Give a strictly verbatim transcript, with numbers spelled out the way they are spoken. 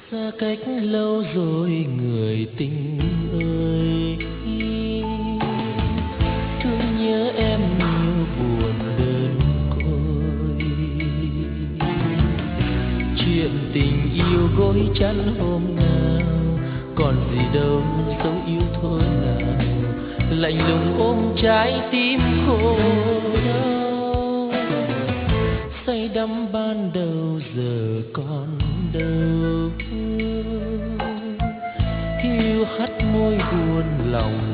Xa cách lâu rồi người tình ơi, thương nhớ em nhiều buồn đơn côi. Chuyện tình yêu gối chắn hôm nào, còn gì đâu dấu yêu thôi nào, lạnh lùng ôm trái tim khô đau. Say đắm ban đầu giờ còn đâu, hiu hắt môi buồn lòng